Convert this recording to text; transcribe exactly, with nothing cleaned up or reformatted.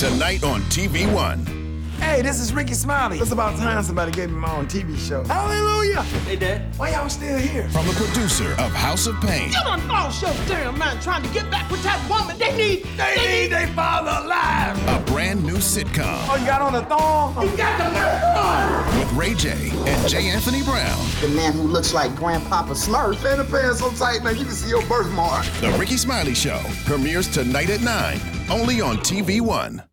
tonight on T V One. Hey, this is Ricky Smiley. It's about time somebody gave me my own T V show. Hallelujah! Hey, Dad. Why y'all still here? From the producer of House of Pain. You done lost your damn mind trying to get back with that woman. They need... They, they need their father alive. A brand new sitcom. Oh, you got on a thong? You got the nerve. With Ray J and J. Anthony Brown. The man who looks like Grandpapa Smurf. Man, the pants so tight, man, you can see your birthmark. The Ricky Smiley Show premieres tonight at nine, only on T V One.